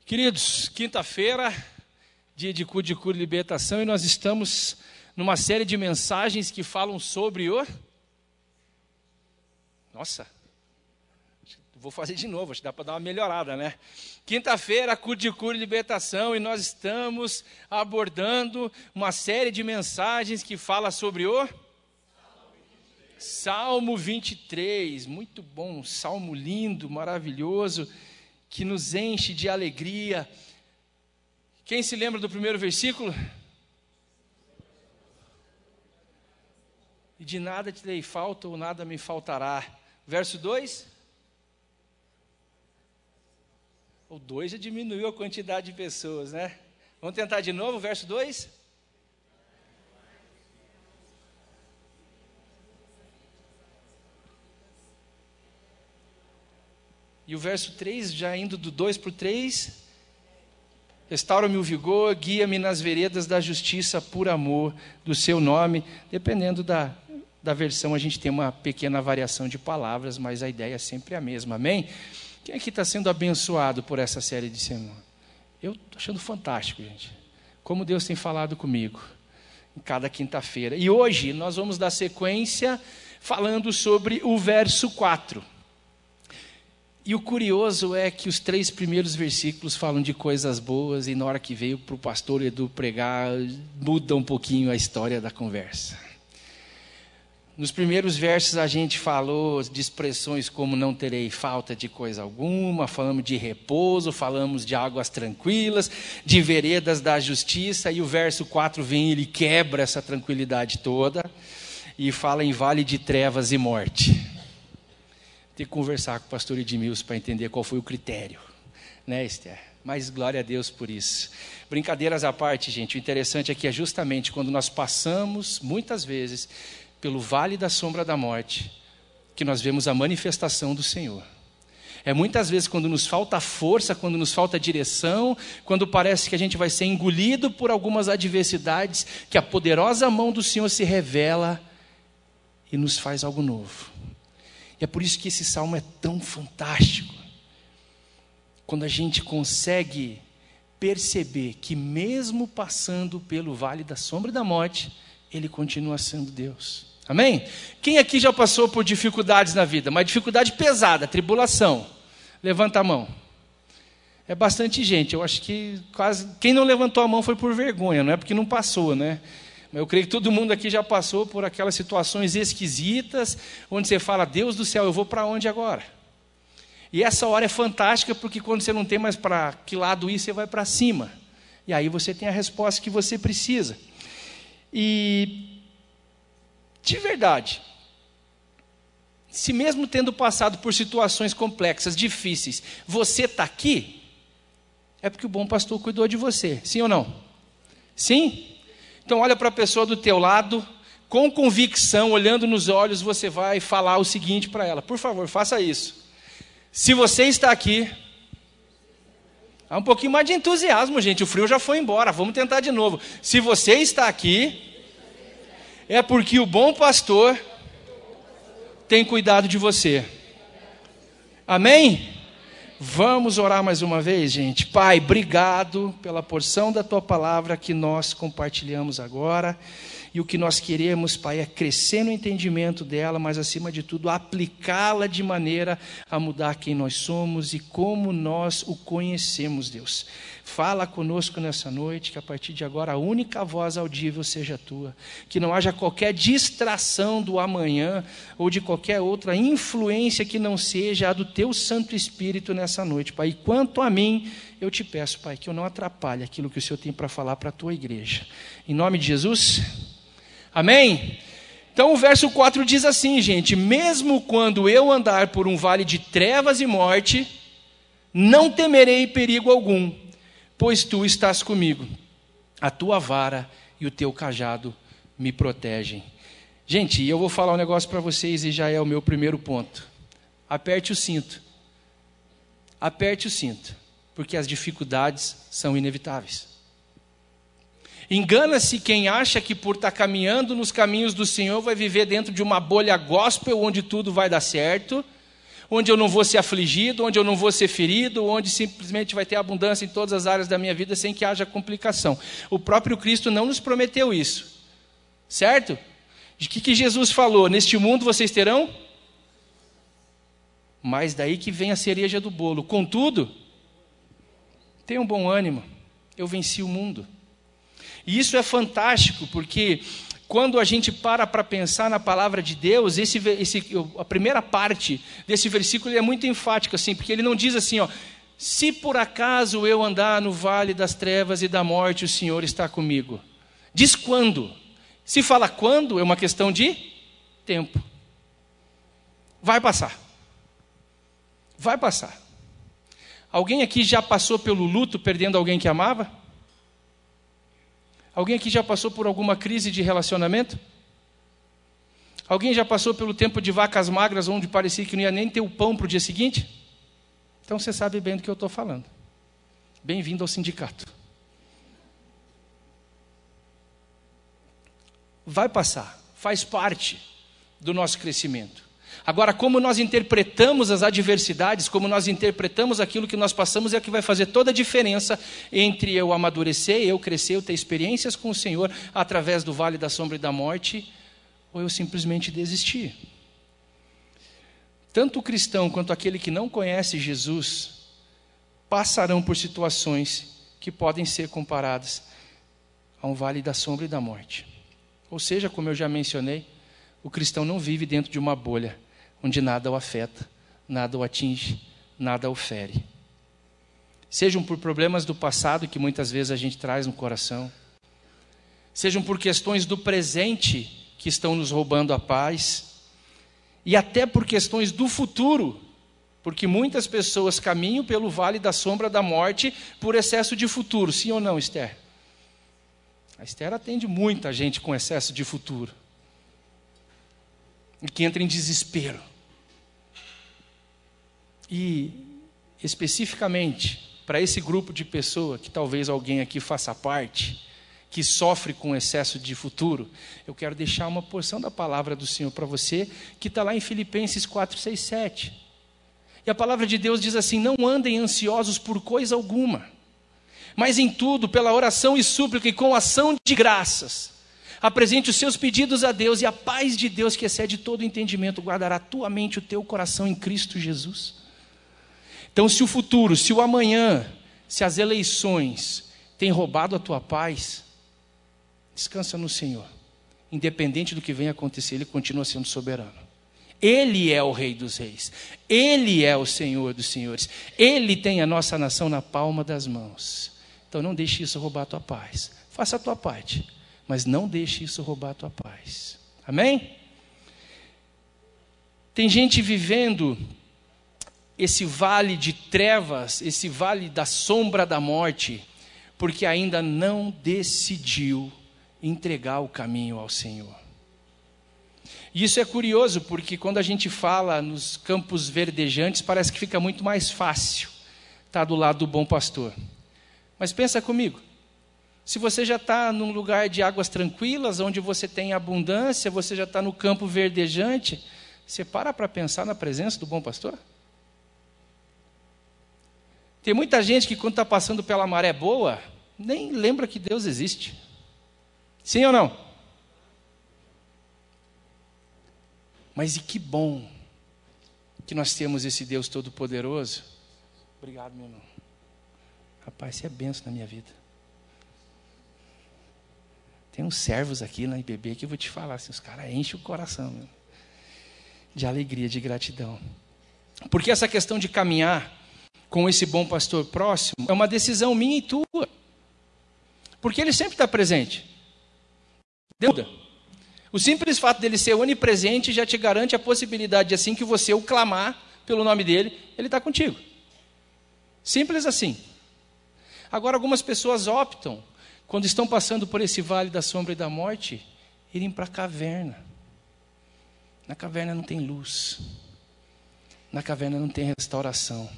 Queridos, quinta-feira, dia de cura e libertação, e nós estamos numa série de mensagens que falam sobre o... Nossa, vou fazer de novo, acho que dá para dar uma melhorada, né? Quinta-feira, cura e libertação, e nós estamos abordando uma série de mensagens que fala sobre o... Salmo 23, muito bom, salmo lindo, maravilhoso, que nos enche de alegria. Quem se lembra do primeiro versículo? E de nada te dei falta ou nada me faltará. Verso 2? O 2 já diminuiu a quantidade de pessoas, né? Vamos tentar de novo, verso 2? E o verso 3, já indo do 2 para o 3, restaura-me o vigor, guia-me nas veredas da justiça por amor do seu nome. Dependendo da versão, a gente tem uma pequena variação de palavras, mas a ideia é sempre a mesma, amém? Quem aqui está sendo abençoado por essa série de sermões? Eu estou achando fantástico, gente. Como Deus tem falado comigo em cada quinta-feira. E hoje nós vamos dar sequência falando sobre o verso 4. E o curioso é que os 3 primeiros versículos falam de coisas boas, e na hora que veio para o pastor Edu pregar, muda um pouquinho a história da conversa. Nos primeiros versos a gente falou de expressões como não terei falta de coisa alguma, falamos de repouso, falamos de águas tranquilas, de veredas da justiça, e o verso 4 vem e ele quebra essa tranquilidade toda, e fala em vale de trevas e morte. Ter que conversar com o pastor Edmilson para entender qual foi o critério, né, Esther? Mas glória a Deus por isso. Brincadeiras à parte, gente, o interessante é que é justamente quando nós passamos, muitas vezes, pelo vale da sombra da morte, que nós vemos a manifestação do Senhor. É muitas vezes quando nos falta força, quando nos falta direção, quando parece que a gente vai ser engolido por algumas adversidades, que a poderosa mão do Senhor se revela e nos faz algo novo. E é por isso que esse salmo é tão fantástico. Quando a gente consegue perceber que mesmo passando pelo vale da sombra da morte, Ele continua sendo Deus. Amém? Quem aqui já passou por dificuldades na vida? Uma dificuldade pesada, tribulação. Levanta a mão. É bastante gente. Eu acho que quase... Quem não levantou a mão foi por vergonha, não é porque não passou, né? Eu creio que todo mundo aqui já passou por aquelas situações esquisitas, onde você fala, Deus do céu, eu vou para onde agora? E essa hora é fantástica, porque quando você não tem mais para que lado ir, você vai para cima. E aí você tem a resposta que você precisa. E, de verdade, se mesmo tendo passado por situações complexas, difíceis, você está aqui, é porque o bom pastor cuidou de você, sim ou não? Sim? Então olha para a pessoa do teu lado, com convicção, olhando nos olhos, você vai falar o seguinte para ela. Por favor, faça isso. Se você está aqui, há um pouquinho mais de entusiasmo, gente, o frio já foi embora, vamos tentar de novo. Se você está aqui, é porque o bom pastor tem cuidado de você. Amém? Vamos orar mais uma vez, gente. Pai, obrigado pela porção da Tua palavra que nós compartilhamos agora. E o que nós queremos, Pai, é crescer no entendimento dela, mas acima de tudo, aplicá-la de maneira a mudar quem nós somos e como nós o conhecemos, Deus. Fala conosco nessa noite, que a partir de agora a única voz audível seja a Tua. Que não haja qualquer distração do amanhã ou de qualquer outra influência que não seja a do Teu Santo Espírito nessa noite, Pai. E quanto a mim, eu te peço, Pai, que eu não atrapalhe aquilo que o Senhor tem para falar para a Tua igreja. Em nome de Jesus, amém? Então o verso 4 diz assim, gente, mesmo quando eu andar por um vale de trevas e morte, não temerei perigo algum, pois Tu estás comigo, a Tua vara e o Teu cajado me protegem. Gente, eu vou falar um negócio para vocês e já é o meu primeiro ponto. Aperte o cinto. Aperte o cinto, porque as dificuldades são inevitáveis. Engana-se quem acha que por estar caminhando nos caminhos do Senhor vai viver dentro de uma bolha gospel onde tudo vai dar certo, onde eu não vou ser afligido, onde eu não vou ser ferido, onde simplesmente vai ter abundância em todas as áreas da minha vida sem que haja complicação. O próprio Cristo não nos prometeu isso, certo? De que Jesus falou? Neste mundo vocês terão? Mas daí que vem a cereja do bolo. Contudo, tenham bom ânimo, eu venci o mundo. E isso é fantástico, porque quando a gente para pensar na palavra de Deus, a primeira parte desse versículo é muito enfática, assim, porque ele não diz assim, ó, se por acaso eu andar no vale das trevas e da morte, o Senhor está comigo. Diz quando. Se fala quando, é uma questão de tempo. Vai passar. Vai passar. Alguém aqui já passou pelo luto perdendo alguém que amava? Alguém aqui já passou por alguma crise de relacionamento? Alguém já passou pelo tempo de vacas magras, onde parecia que não ia nem ter o pão para o dia seguinte? Então você sabe bem do que eu estou falando. Bem-vindo ao sindicato. Vai passar, faz parte do nosso crescimento. Agora, como nós interpretamos as adversidades, como nós interpretamos aquilo que nós passamos, é o que vai fazer toda a diferença entre eu amadurecer, eu crescer, eu ter experiências com o Senhor através do vale da sombra e da morte, ou eu simplesmente desistir. Tanto o cristão quanto aquele que não conhece Jesus passarão por situações que podem ser comparadas a um vale da sombra e da morte. Ou seja, como eu já mencionei, o cristão não vive dentro de uma bolha, onde nada o afeta, nada o atinge, nada o fere. Sejam por problemas do passado, que muitas vezes a gente traz no coração, sejam por questões do presente, que estão nos roubando a paz, e até por questões do futuro, porque muitas pessoas caminham pelo vale da sombra da morte por excesso de futuro. Sim ou não, Esther? A Esther atende muita gente com excesso de futuro, e que entra em desespero. E, especificamente, para esse grupo de pessoa, que talvez alguém aqui faça parte, que sofre com excesso de futuro, eu quero deixar uma porção da palavra do Senhor para você, que está lá em Filipenses 4, 6, 7. E a palavra de Deus diz assim: não andem ansiosos por coisa alguma, mas em tudo, pela oração e súplica e com ação de graças, apresente os seus pedidos a Deus, e a paz de Deus, que excede todo entendimento, guardará a tua mente e o teu coração em Cristo Jesus. Então, se o futuro, se o amanhã, se as eleições têm roubado a tua paz, descansa no Senhor. Independente do que venha acontecer, Ele continua sendo soberano. Ele é o Rei dos Reis. Ele é o Senhor dos Senhores. Ele tem a nossa nação na palma das mãos. Então, não deixe isso roubar a tua paz. Faça a tua parte, mas não deixe isso roubar a tua paz. Amém? Tem gente vivendo esse vale de trevas, esse vale da sombra da morte, porque ainda não decidiu entregar o caminho ao Senhor. E isso é curioso, porque quando a gente fala nos campos verdejantes, parece que fica muito mais fácil estar do lado do bom pastor. Mas pensa comigo. Se você já está num lugar de águas tranquilas, onde você tem abundância, você já está no campo verdejante, você para pensar na presença do bom pastor? Tem muita gente que quando está passando pela maré boa, nem lembra que Deus existe. Sim ou não? Mas e que bom que nós temos esse Deus Todo-Poderoso. Obrigado, meu irmão. Rapaz, você é benção na minha vida. Tem uns servos aqui na IBB que eu vou te falar, assim, os caras enchem o coração, meu, de alegria, de gratidão. Porque essa questão de caminhar com esse bom pastor próximo é uma decisão minha e tua. Porque ele sempre está presente. Deus. O simples fato dele ser onipresente já te garante a possibilidade de, assim que você o clamar pelo nome dele, ele está contigo. Simples assim. Agora, algumas pessoas optam, quando estão passando por esse vale da sombra e da morte, irem para a caverna. Na caverna não tem luz. Na caverna não tem restauração.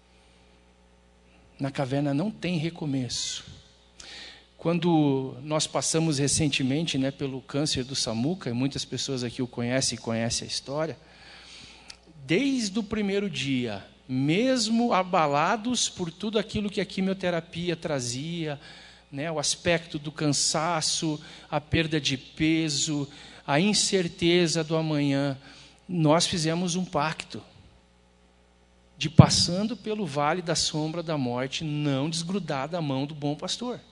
Na caverna não tem recomeço. Quando nós passamos recentemente, pelo câncer do Samuca, e muitas pessoas aqui o conhecem e conhecem a história, desde o primeiro dia, mesmo abalados por tudo aquilo que a quimioterapia trazia, né, o aspecto do cansaço, a perda de peso, a incerteza do amanhã, nós fizemos um pacto de, passando pelo vale da sombra da morte, não desgrudar da mão do bom pastor.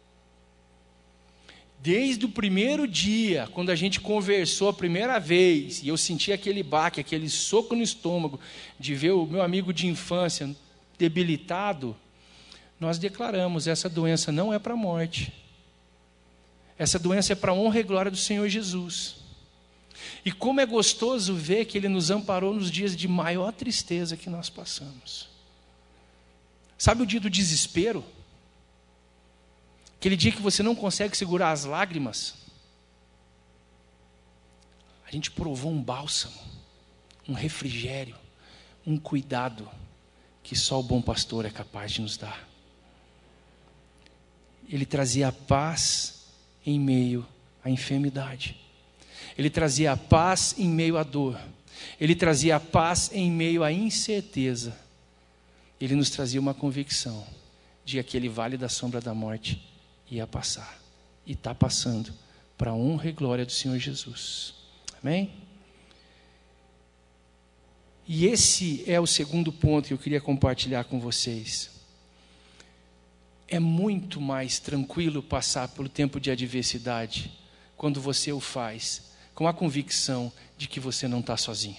Desde o primeiro dia, quando a gente conversou a primeira vez, e eu senti aquele baque, aquele soco no estômago, de ver o meu amigo de infância debilitado, nós declaramos: essa doença não é para a morte. Essa doença é para a honra e glória do Senhor Jesus. E como é gostoso ver que Ele nos amparou nos dias de maior tristeza que nós passamos. Sabe o dia do desespero? Aquele dia que você não consegue segurar as lágrimas. A gente provou um bálsamo, um refrigério, um cuidado que só o bom pastor é capaz de nos dar. Ele trazia a paz em meio à enfermidade. Ele trazia a paz em meio à dor. Ele trazia a paz em meio à incerteza. Ele nos trazia uma convicção de que aquele vale da sombra da morte ia passar. E está passando, para a honra e glória do Senhor Jesus. Amém? E esse é o segundo ponto que eu queria compartilhar com vocês. É muito mais tranquilo passar pelo tempo de adversidade quando você o faz com a convicção de que você não está sozinho.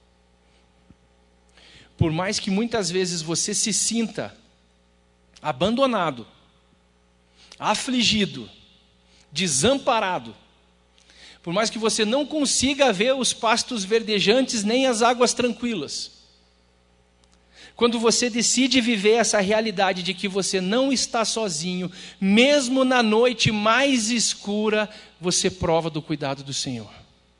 Por mais que muitas vezes você se sinta abandonado, afligido, desamparado, por mais que você não consiga ver os pastos verdejantes nem as águas tranquilas, quando você decide viver essa realidade de que você não está sozinho, mesmo na noite mais escura, você prova do cuidado do Senhor.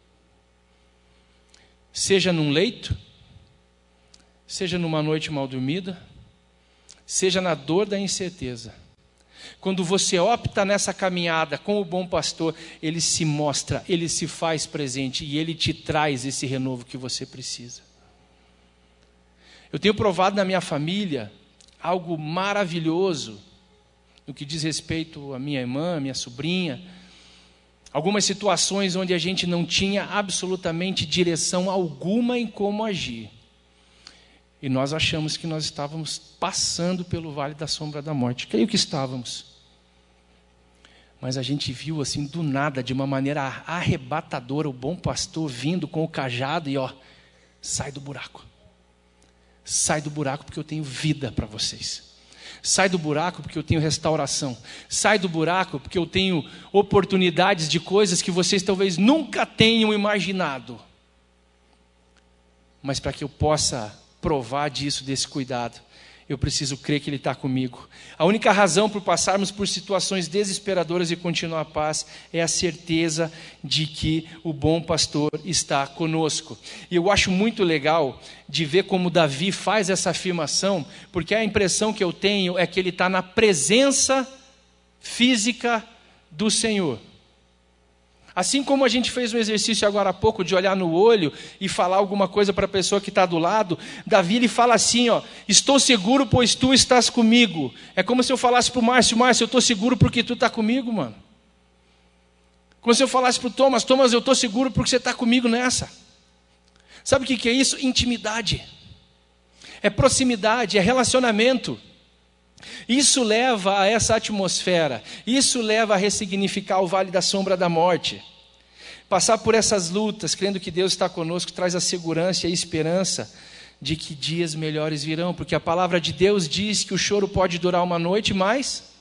Seja num leito, seja numa noite mal dormida, seja na dor da incerteza. Quando você opta nessa caminhada com o bom pastor, ele se mostra, ele se faz presente e ele te traz esse renovo que você precisa. Eu tenho provado na minha família algo maravilhoso no que diz respeito à minha irmã, minha sobrinha. Algumas situações onde a gente não tinha absolutamente direção alguma em como agir. E nós achamos que nós estávamos passando pelo vale da sombra da morte. Creio que estávamos. Mas a gente viu assim do nada, de uma maneira arrebatadora, o bom pastor vindo com o cajado e sai do buraco. Sai do buraco porque eu tenho vida para vocês. Sai do buraco porque eu tenho restauração. Sai do buraco porque eu tenho oportunidades de coisas que vocês talvez nunca tenham imaginado. Mas para que eu possa provar disso, desse cuidado, eu preciso crer que Ele está comigo. A única razão por passarmos por situações desesperadoras e continuar a paz é a certeza de que o bom pastor está conosco. E eu acho muito legal de ver como Davi faz essa afirmação, porque a impressão que eu tenho é que ele está na presença física do Senhor. Assim como a gente fez um exercício agora há pouco de olhar no olho e falar alguma coisa para a pessoa que está do lado, Davi ele fala assim, estou seguro pois tu estás comigo. É como se eu falasse para o Márcio, eu estou seguro porque tu está comigo, mano. Como se eu falasse para o Thomas, eu estou seguro porque você está comigo nessa. Sabe o que é isso? Intimidade. É proximidade, é relacionamento. Isso leva a essa atmosfera, isso leva a ressignificar o vale da sombra da morte. Passar por essas lutas, crendo que Deus está conosco, traz a segurança e a esperança de que dias melhores virão, porque a palavra de Deus diz que o choro pode durar uma noite, mas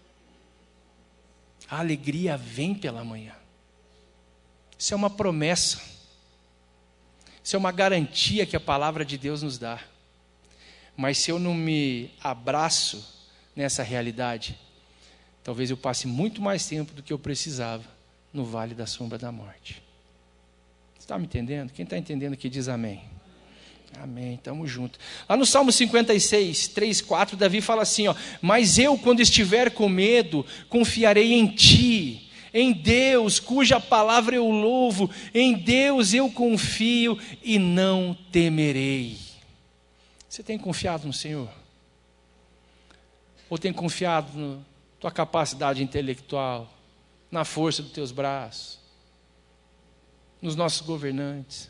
a alegria vem pela manhã. Isso é uma promessa, isso é uma garantia que a palavra de Deus nos dá. Mas se eu não me abraço nessa realidade, talvez eu passe muito mais tempo do que eu precisava no vale da sombra da morte. Você está me entendendo? Quem está entendendo aqui diz amém. Amém, estamos juntos. Lá no Salmo 56, 3, 4, Davi fala assim, mas eu quando estiver com medo, confiarei em ti. em Deus, cuja palavra eu louvo, em Deus eu confio e não temerei. Você tem confiado no Senhor? Ou tem confiado na tua capacidade intelectual, na força dos teus braços, nos nossos governantes?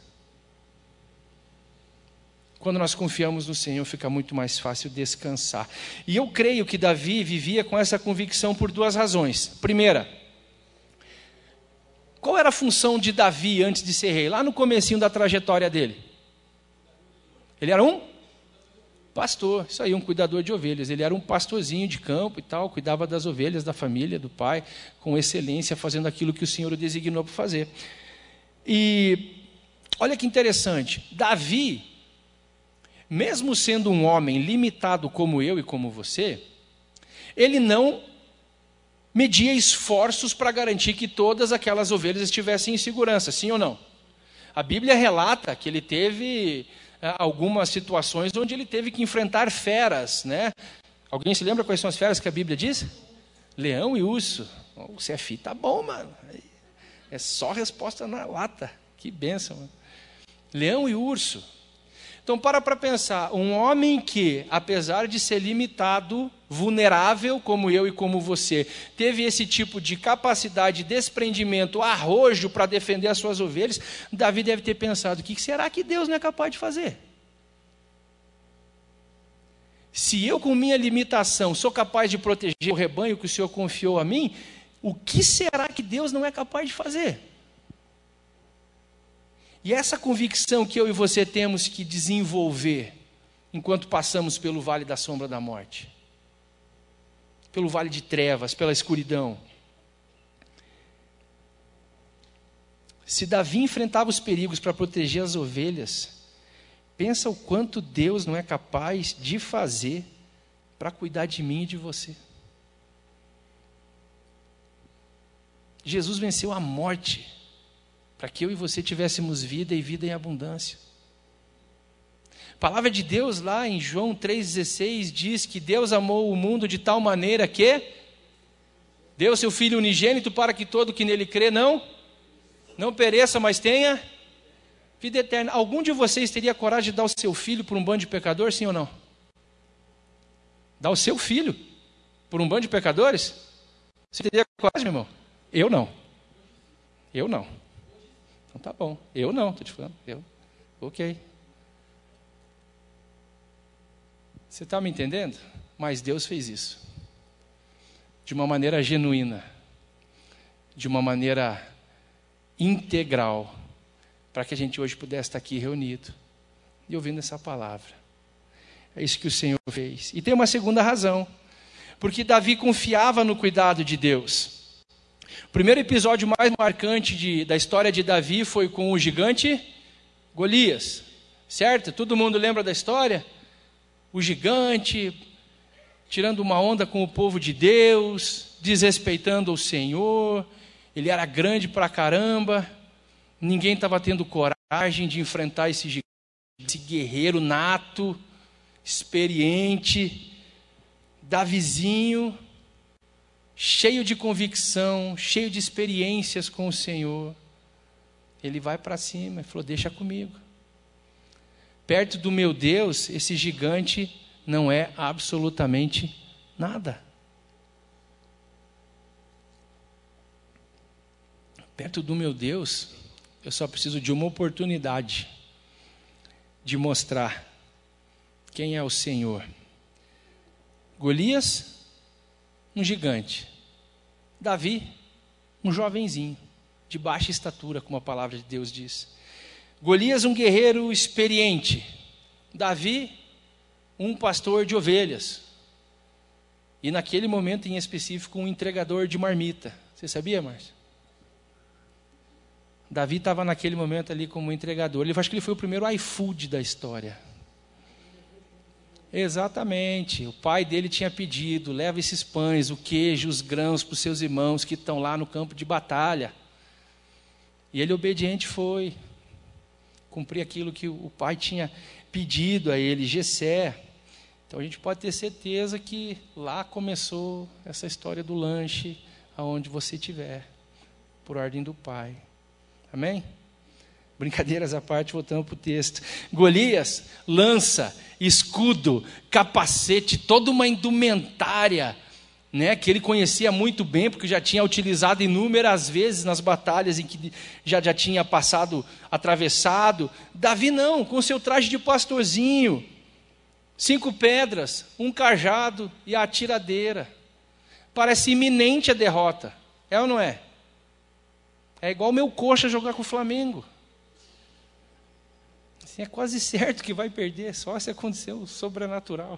Quando nós confiamos no Senhor, fica muito mais fácil descansar. E eu creio que Davi vivia com essa convicção por duas razões. Primeira, qual era a função de Davi antes de ser rei? Lá no comecinho da trajetória dele. Ele era um pastor, isso aí, um cuidador de ovelhas. Ele era um pastorzinho de campo e tal, cuidava das ovelhas da família, do pai, com excelência, fazendo aquilo que o Senhor o designou para fazer. E olha que interessante, Davi, mesmo sendo um homem limitado como eu e como você, ele não media esforços para garantir que todas aquelas ovelhas estivessem em segurança, sim ou não? A Bíblia relata que ele teve algumas situações onde ele teve que enfrentar feras, né? Alguém se lembra quais são as feras que a Bíblia diz? Leão e urso. O CFI tá bom, mano. É só resposta na lata. Que bênção, mano. Leão e urso. Então, para pensar, um homem que, apesar de ser limitado, vulnerável, como eu e como você, teve esse tipo de capacidade, desprendimento, arrojo para defender as suas ovelhas, Davi deve ter pensado, o que será que Deus não é capaz de fazer? Se eu, com minha limitação, sou capaz de proteger o rebanho que o Senhor confiou a mim, o que será que Deus não é capaz de fazer? E essa convicção que eu e você temos que desenvolver enquanto passamos pelo vale da sombra da morte, pelo vale de trevas, pela escuridão. Se Davi enfrentava os perigos para proteger as ovelhas, pensa o quanto Deus não é capaz de fazer para cuidar de mim e de você. Jesus venceu a morte para que eu e você tivéssemos vida e vida em abundância. A palavra de Deus lá em João 3,16 diz que Deus amou o mundo de tal maneira que deu seu Filho unigênito para que todo que nele crê não pereça, mas tenha vida eterna. Algum de vocês teria coragem de dar o seu filho por um bando de pecadores, sim ou não? Dar o seu filho por um bando de pecadores? Você teria coragem, meu irmão? Eu não. Então tá bom, eu não, estou te falando, ok. Você está me entendendo? Mas Deus fez isso, de uma maneira genuína, de uma maneira integral, para que a gente hoje pudesse estar aqui reunido, e ouvindo essa palavra. É isso que o Senhor fez. E tem uma segunda razão, porque Davi confiava no cuidado de Deus. O primeiro episódio mais marcante da história de Davi foi com o gigante Golias, certo? Todo mundo lembra da história? O gigante tirando uma onda com o povo de Deus, desrespeitando o Senhor, ele era grande pra caramba, ninguém estava tendo coragem de enfrentar esse gigante, esse guerreiro nato, experiente, Davizinho, cheio de convicção, cheio de experiências com o Senhor. Ele vai para cima e falou, deixa comigo. Perto do meu Deus, esse gigante não é absolutamente nada. Perto do meu Deus, eu só preciso de uma oportunidade de mostrar quem é o Senhor. Golias, um gigante. Davi, um jovenzinho, de baixa estatura, como a palavra de Deus diz. Golias, um guerreiro experiente. Davi, um pastor de ovelhas. E naquele momento em específico, um entregador de marmita. Você sabia, Márcio? Davi estava naquele momento ali como entregador. Eu acho que ele foi o primeiro iFood da história. Exatamente, o pai dele tinha pedido, leva esses pães, o queijo, os grãos para os seus irmãos que estão lá no campo de batalha. E ele obediente foi, cumprir aquilo que o pai tinha pedido a ele, Jessé. Então a gente pode ter certeza que lá começou essa história do lanche, aonde você estiver. por ordem do Pai. Amém? Brincadeiras à parte, voltando para o texto. Golias, lança, escudo, capacete, toda uma indumentária, né, que ele conhecia muito bem, porque já tinha utilizado inúmeras vezes nas batalhas em que já tinha passado, atravessado. Davi não, com seu traje de pastorzinho, 5 pedras, um cajado e a atiradeira. Parece iminente a derrota, é ou não é? É igual o meu coxa jogar com o Flamengo. Assim, é quase certo que vai perder, só se acontecer o sobrenatural.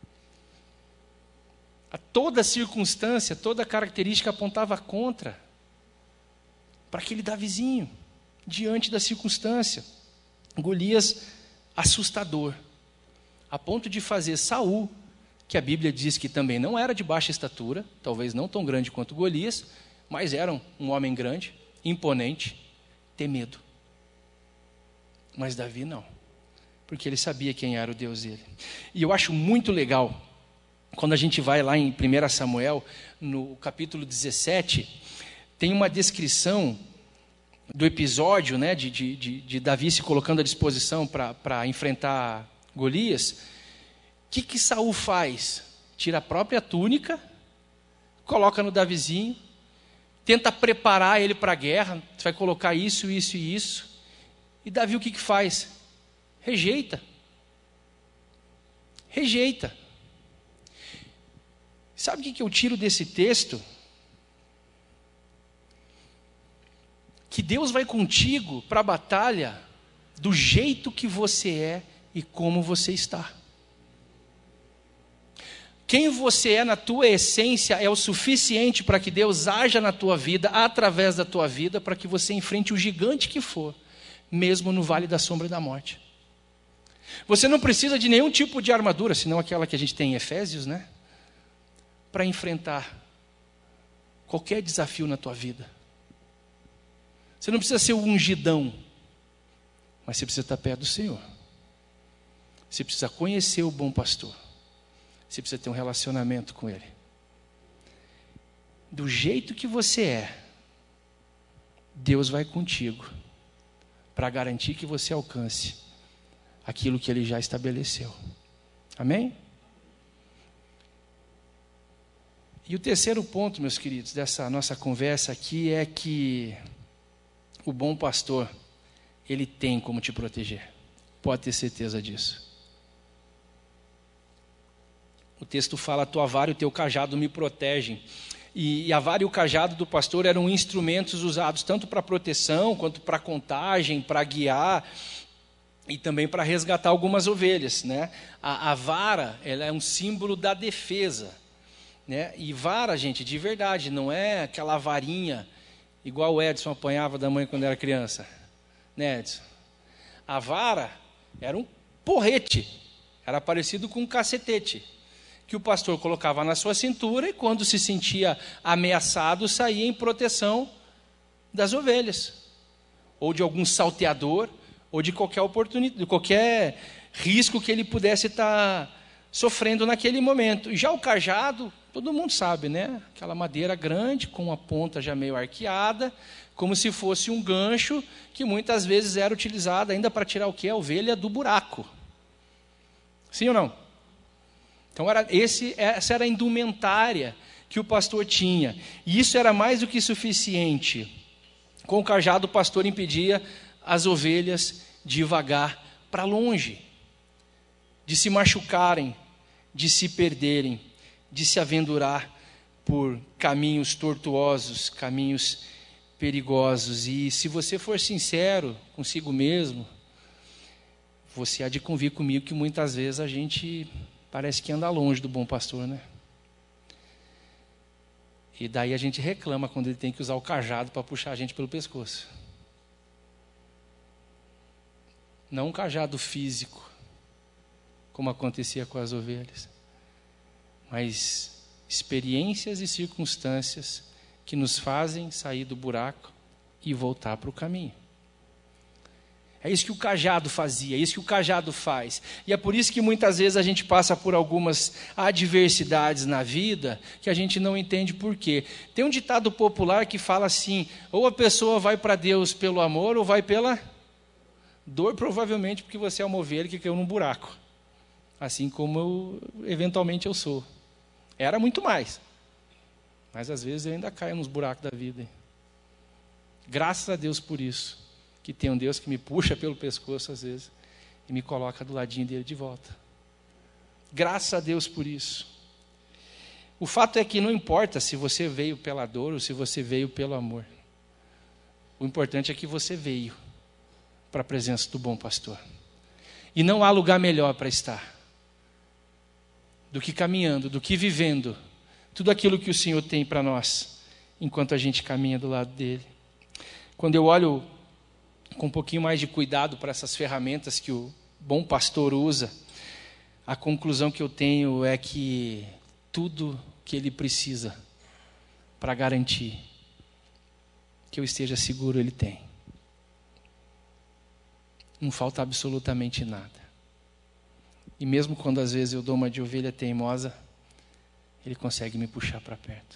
A toda circunstância, toda característica apontava contra, para aquele Davizinho, diante da circunstância. Golias, assustador, a ponto de fazer Saul, que a Bíblia diz que também não era de baixa estatura, talvez não tão grande quanto Golias, mas era um homem grande, imponente, ter medo. Mas Davi não, porque ele sabia quem era o Deus dele. E eu acho muito legal, quando a gente vai lá em 1 Samuel, no capítulo 17, tem uma descrição do episódio, né, de Davi se colocando à disposição para enfrentar Golias. O que Saul faz? Tira a própria túnica, coloca no Davizinho, tenta preparar ele para a guerra, você vai colocar isso, isso e isso. E Davi o que faz? Rejeita. Rejeita. Sabe o que eu tiro desse texto? Que Deus vai contigo para a batalha do jeito que você é e como você está. Quem você é na tua essência é o suficiente para que Deus haja na tua vida, através da tua vida, para que você enfrente o gigante que for, mesmo no vale da sombra da morte. Você não precisa de nenhum tipo de armadura, senão aquela que a gente tem em Efésios, né? Para enfrentar qualquer desafio na tua vida. Você não precisa ser o ungidão, mas você precisa estar perto do Senhor. Você precisa conhecer o bom pastor. Você precisa ter um relacionamento com Ele. Do jeito que você é, Deus vai contigo para garantir que você alcance aquilo que Ele já estabeleceu. Amém? E o terceiro ponto, meus queridos, dessa nossa conversa aqui é que o bom pastor, ele tem como te proteger. Pode ter certeza disso. O texto fala, a tua vara e o teu cajado me protegem. E a vara e o cajado do pastor eram instrumentos usados tanto para proteção, quanto para contagem, para guiar, e também para resgatar algumas ovelhas, né? A vara, ela é um símbolo da defesa, né? E vara, gente, de verdade, não é aquela varinha igual o Edson apanhava da mãe quando era criança, né, Edson? A vara era um porrete, era parecido com um cacetete, que o pastor colocava na sua cintura e quando se sentia ameaçado, saía em proteção das ovelhas, ou de algum salteador, ou de qualquer oportunidade, de qualquer risco que ele pudesse estar sofrendo naquele momento. E já o cajado, todo mundo sabe, né? Aquela madeira grande, com a ponta já meio arqueada, como se fosse um gancho, que muitas vezes era utilizado ainda para tirar o quê? A ovelha do buraco. Sim ou não? Então, essa era a indumentária que o pastor tinha. E isso era mais do que suficiente. Com o cajado, o pastor impedia as ovelhas de vagar para longe, de se machucarem, de se perderem, de se aventurar por caminhos tortuosos, caminhos perigosos. E se você for sincero consigo mesmo, você há de convir comigo que muitas vezes a gente parece que anda longe do bom pastor, né? E daí a gente reclama quando ele tem que usar o cajado para puxar a gente pelo pescoço. Não um cajado físico, como acontecia com as ovelhas, mas experiências e circunstâncias que nos fazem sair do buraco e voltar para o caminho. É isso que o cajado fazia, é isso que o cajado faz. E é por isso que muitas vezes a gente passa por algumas adversidades na vida que a gente não entende por quê. Tem um ditado popular que fala assim: ou a pessoa vai para Deus pelo amor ou vai pela dor, provavelmente porque você é uma ovelha que caiu num buraco. Assim como eventualmente eu sou. Era muito mais. Mas às vezes eu ainda caio nos buracos da vida. Graças a Deus por isso. Que tem um Deus que me puxa pelo pescoço às vezes e me coloca do ladinho dele de volta. Graças a Deus por isso. O fato é que não importa se você veio pela dor ou se você veio pelo amor. O importante é que você veio para a presença do bom pastor. E não há lugar melhor para estar do que caminhando, do que vivendo tudo aquilo que o Senhor tem para nós, enquanto a gente caminha do lado dele. Quando eu olho com um pouquinho mais de cuidado para essas ferramentas que o bom pastor usa, a conclusão que eu tenho é que tudo que ele precisa para garantir que eu esteja seguro, ele tem. Não falta absolutamente nada. E mesmo quando às vezes eu dou uma de ovelha teimosa, ele consegue me puxar para perto.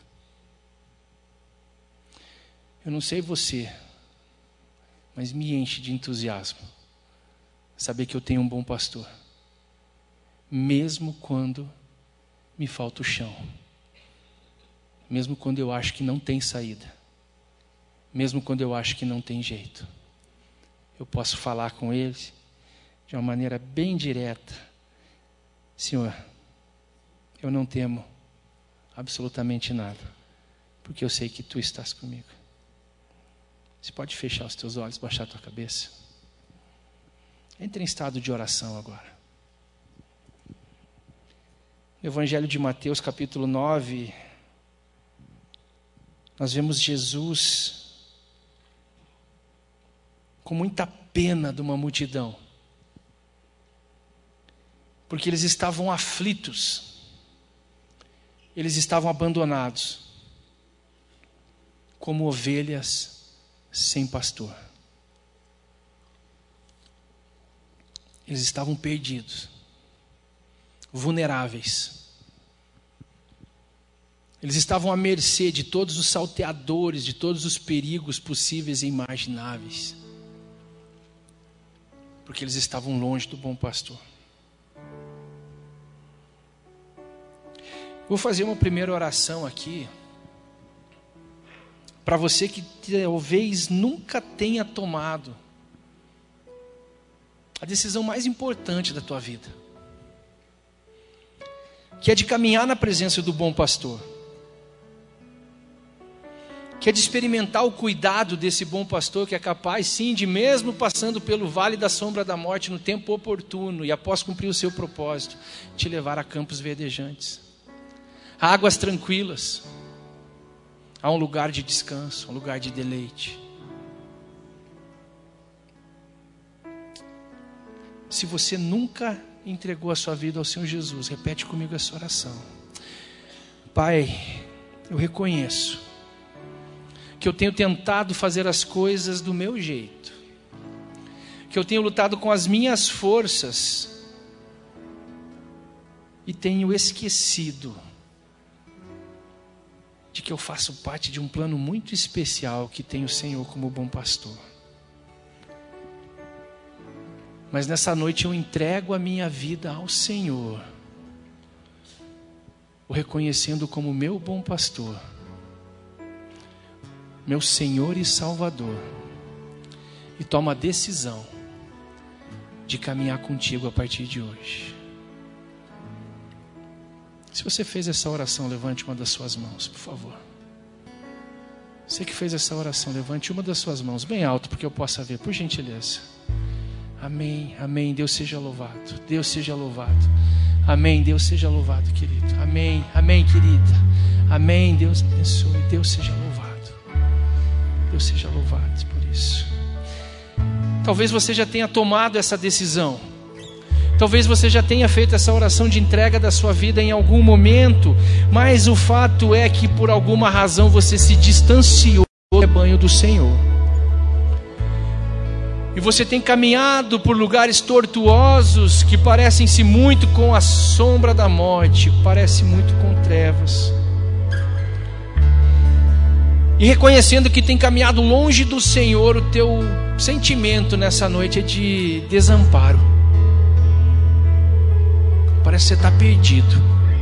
Eu não sei você, mas me enche de entusiasmo saber que eu tenho um bom pastor, mesmo quando me falta o chão, mesmo quando eu acho que não tem saída, mesmo quando eu acho que não tem jeito. Eu posso falar com ele de uma maneira bem direta: Senhor, eu não temo absolutamente nada, porque eu sei que tu estás comigo. Você pode fechar os teus olhos, baixar a tua cabeça. Entre em estado de oração agora. No Evangelho de Mateus, capítulo 9, nós vemos Jesus com muita pena de uma multidão, porque eles estavam aflitos, eles estavam abandonados, como ovelhas sem pastor. Eles estavam perdidos, vulneráveis. Eles estavam à mercê de todos os salteadores, de todos os perigos possíveis e imagináveis, porque eles estavam longe do bom pastor. Vou fazer uma primeira oração aqui para você que talvez nunca tenha tomado a decisão mais importante da tua vida, que é de caminhar na presença do bom pastor, que é de experimentar o cuidado desse bom pastor, que é capaz sim de, mesmo passando pelo vale da sombra da morte, no tempo oportuno e após cumprir o seu propósito, te levar a campos verdejantes, a águas tranquilas, a um lugar de descanso, um lugar de deleite. Se você nunca entregou a sua vida ao Senhor Jesus, repete comigo essa oração: Pai, eu reconheço que eu tenho tentado fazer as coisas do meu jeito, que eu tenho lutado com as minhas forças e tenho esquecido de que eu faço parte de um plano muito especial que tem o Senhor como bom pastor. Mas nessa noite eu entrego a minha vida ao Senhor, o reconhecendo como meu bom pastor, meu Senhor e Salvador, e tomo a decisão de caminhar contigo a partir de hoje. Se você fez essa oração, levante uma das suas mãos, por favor. Você que fez essa oração, levante uma das suas mãos bem alto, porque eu possa ver, por gentileza. Amém, amém, Deus seja louvado, Deus seja louvado. Amém, Deus seja louvado, querido. Amém, amém, querida. Amém, Deus abençoe, Deus seja louvado. Deus seja louvado por isso. Talvez você já tenha tomado essa decisão. Talvez você já tenha feito essa oração de entrega da sua vida em algum momento, mas o fato é que por alguma razão você se distanciou do rebanho do Senhor. e você tem caminhado por lugares tortuosos que parecem-se muito com a sombra da morte, parece muito com trevas, e reconhecendo que tem caminhado longe do Senhor, o teu sentimento nessa noite é de desamparo. Parece que você está perdido.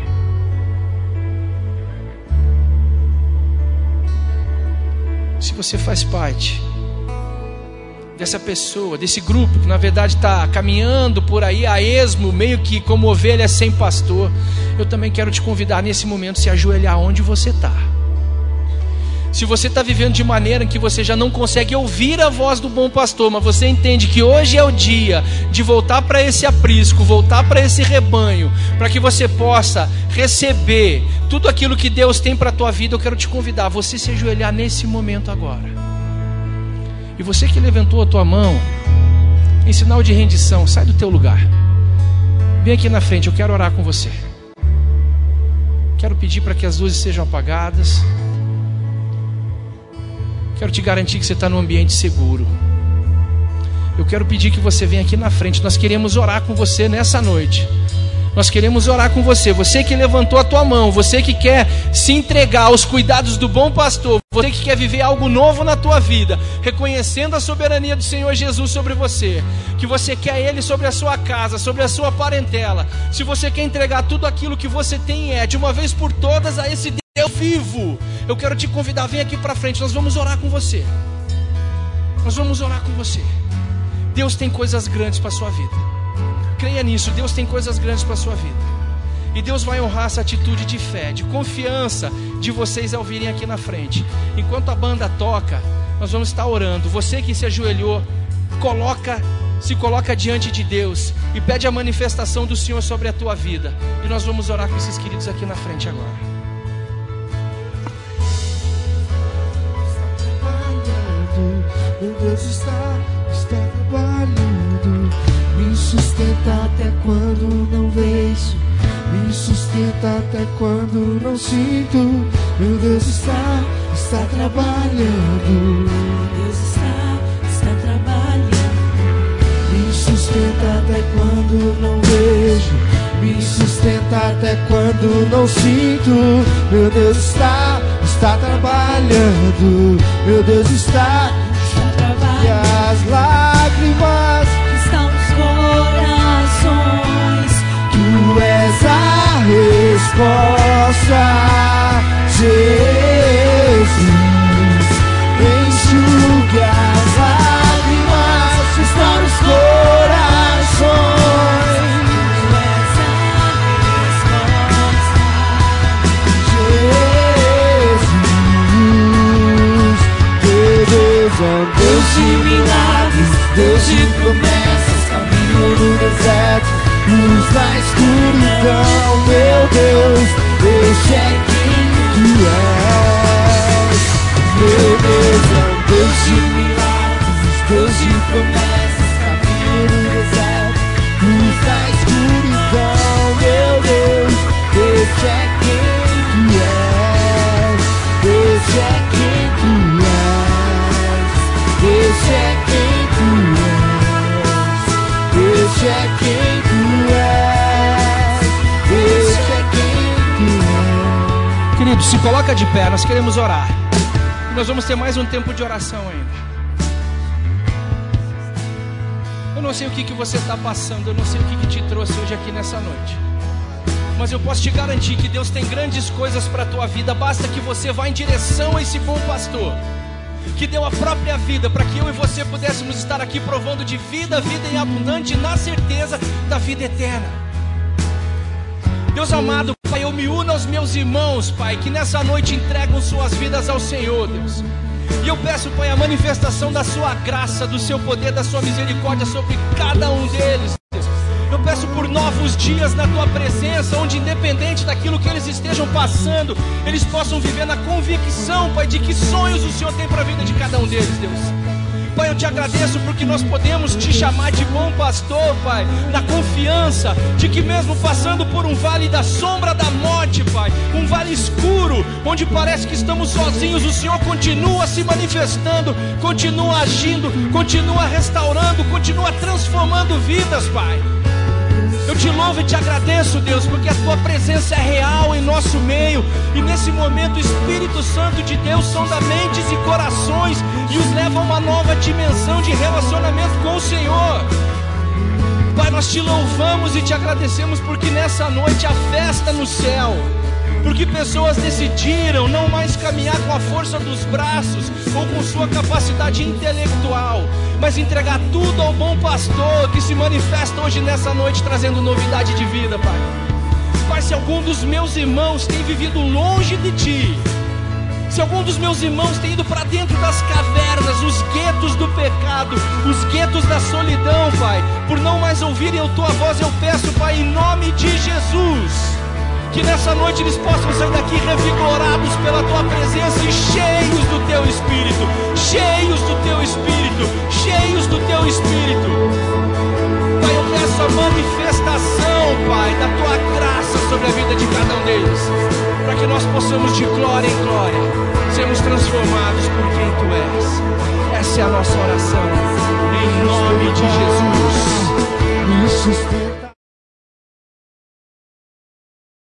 Se você faz parte dessa pessoa, desse grupo que na verdade está caminhando por aí a esmo, meio que como ovelha sem pastor, eu também quero te convidar nesse momento a se ajoelhar onde você está. Se você está vivendo de maneira em que você já não consegue ouvir a voz do bom pastor, mas você entende que hoje é o dia de voltar para esse aprisco, voltar para esse rebanho, para que você possa receber tudo aquilo que Deus tem para a tua vida, eu quero te convidar a você se ajoelhar nesse momento agora. E você que levantou a tua mão em sinal de rendição, sai do teu lugar, vem aqui na frente, eu quero orar com você. Quero pedir para que as luzes sejam apagadas. Quero te garantir que você está num ambiente seguro. Eu quero pedir que você venha aqui na frente. Nós queremos orar com você nessa noite. Nós queremos orar com você. Você que levantou a tua mão, você que quer se entregar aos cuidados do bom pastor, você que quer viver algo novo na tua vida, reconhecendo a soberania do Senhor Jesus sobre você, que você quer Ele sobre a sua casa, sobre a sua parentela. Se você quer entregar tudo aquilo que você tem de uma vez por todas a esse Deus vivo, eu quero te convidar, vem aqui para frente, nós vamos orar com você. Nós vamos orar com você. Deus tem coisas grandes para a sua vida. Creia nisso, Deus tem coisas grandes para a sua vida. E Deus vai honrar essa atitude de fé, de confiança de vocês ao virem aqui na frente. Enquanto a banda toca, nós vamos estar orando. Você que se ajoelhou, se coloca diante de Deus e pede a manifestação do Senhor sobre a tua vida. E nós vamos orar com esses queridos aqui na frente agora. Meu Deus está trabalhando, me sustenta até quando não vejo, me sustenta até quando não sinto. Meu Deus está trabalhando, Deus está trabalhando, me sustenta até quando não vejo, me sustenta até quando não sinto. Meu Deus está trabalhando, meu Deus está trabalhando. E as lágrimas que estão nos corações, Tu és a resposta, Jesus. Enxugue as lágrimas que estão nos corações. Deus de milagres, Deus de promessas, caminho no deserto, luz na escuridão. Meu Deus, este é quem Tu és. Meu Deus é um Deus de milagres, Deus de promessas, caminho no deserto, luz na escuridão. Meu Deus, este é quem Tu és. Este é quem Tu és. Esse é quem Tu és, esse é quem Tu és, esse é quem Tu és. Querido, se coloca de pé, nós queremos orar. E nós vamos ter mais um tempo de oração ainda. Eu não sei o que você está passando, eu não sei o que te trouxe hoje aqui nessa noite, mas eu posso te garantir que Deus tem grandes coisas para a tua vida. Basta que você vá em direção a esse bom pastor, que deu a própria vida para que eu e você pudéssemos estar aqui provando de vida em abundante, na certeza da vida eterna. Deus amado, Pai, eu me uno aos meus irmãos, Pai, que nessa noite entregam suas vidas ao Senhor, Deus. E eu peço, Pai, a manifestação da sua graça, do seu poder, da sua misericórdia sobre cada um deles, Deus. Eu peço por novos dias na Tua presença, onde independente daquilo que eles estejam passando, eles possam viver na convicção, Pai, de que sonhos o Senhor tem para a vida de cada um deles, Deus. Pai, eu te agradeço porque nós podemos te chamar de bom pastor, Pai, na confiança de que mesmo passando por um vale da sombra da morte, Pai, um vale escuro, onde parece que estamos sozinhos, o Senhor continua se manifestando, continua agindo, continua restaurando, continua transformando vidas, Pai. Eu te louvo e te agradeço, Deus, porque a tua presença é real em nosso meio. E nesse momento o Espírito Santo de Deus sonda mentes e corações e os leva a uma nova dimensão de relacionamento com o Senhor. Pai, nós te louvamos e te agradecemos porque nessa noite há festa no céu. Porque pessoas decidiram não mais caminhar com a força dos braços ou com sua capacidade intelectual, mas entregar tudo ao bom pastor que se manifesta hoje nessa noite trazendo novidade de vida, Pai. Pai, se algum dos meus irmãos tem vivido longe de Ti, se algum dos meus irmãos tem ido para dentro das cavernas, os guetos do pecado, os guetos da solidão, Pai, por não mais ouvirem a Tua voz, eu peço, Pai, em nome de Jesus, que nessa noite eles possam sair daqui revigorados pela Tua presença e cheios do Teu Espírito, cheios do Teu Espírito, cheios do Teu Espírito. Pai, eu peço a manifestação, Pai, da Tua graça sobre a vida de cada um deles, para que nós possamos de glória em glória sermos transformados por quem Tu és. Essa é a nossa oração, em nome de Jesus.